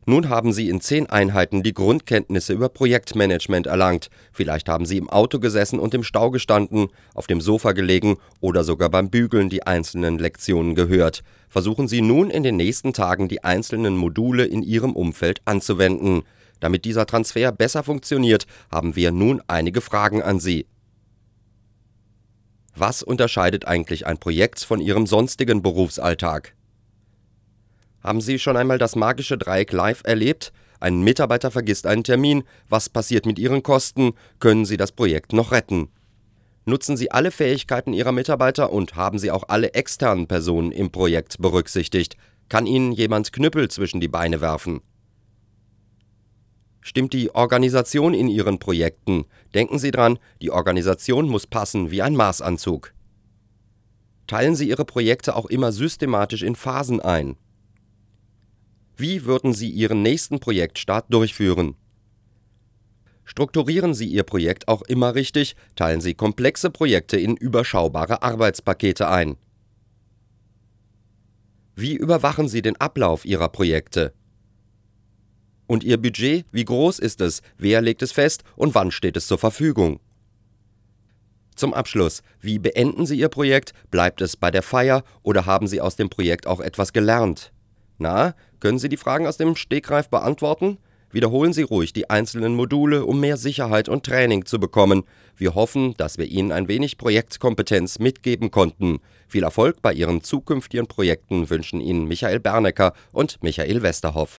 Nun haben Sie in 10 Einheiten die Grundkenntnisse über Projektmanagement erlangt. Vielleicht haben Sie im Auto gesessen und im Stau gestanden, auf dem Sofa gelegen oder sogar beim Bügeln die einzelnen Lektionen gehört. Versuchen Sie nun in den nächsten Tagen die einzelnen Module in Ihrem Umfeld anzuwenden. Damit dieser Transfer besser funktioniert, haben wir nun einige Fragen an Sie. Was unterscheidet eigentlich ein Projekt von Ihrem sonstigen Berufsalltag? Haben Sie schon einmal das magische Dreieck live erlebt? Ein Mitarbeiter vergisst einen Termin. Was passiert mit Ihren Kosten? Können Sie das Projekt noch retten? Nutzen Sie alle Fähigkeiten Ihrer Mitarbeiter und haben Sie auch alle externen Personen im Projekt berücksichtigt? Kann Ihnen jemand Knüppel zwischen die Beine werfen? Stimmt die Organisation in Ihren Projekten? Denken Sie dran, die Organisation muss passen wie ein Maßanzug. Teilen Sie Ihre Projekte auch immer systematisch in Phasen ein. Wie würden Sie Ihren nächsten Projektstart durchführen? Strukturieren Sie Ihr Projekt auch immer richtig, teilen Sie komplexe Projekte in überschaubare Arbeitspakete ein. Wie überwachen Sie den Ablauf Ihrer Projekte? Und Ihr Budget, wie groß ist es, wer legt es fest und wann steht es zur Verfügung? Zum Abschluss, wie beenden Sie Ihr Projekt? Bleibt es bei der Feier oder haben Sie aus dem Projekt auch etwas gelernt? Na, können Sie die Fragen aus dem Stegreif beantworten? Wiederholen Sie ruhig die einzelnen Module, um mehr Sicherheit und Training zu bekommen. Wir hoffen, dass wir Ihnen ein wenig Projektkompetenz mitgeben konnten. Viel Erfolg bei Ihren zukünftigen Projekten wünschen Ihnen Michael Bernecker und Michael Westerhoff.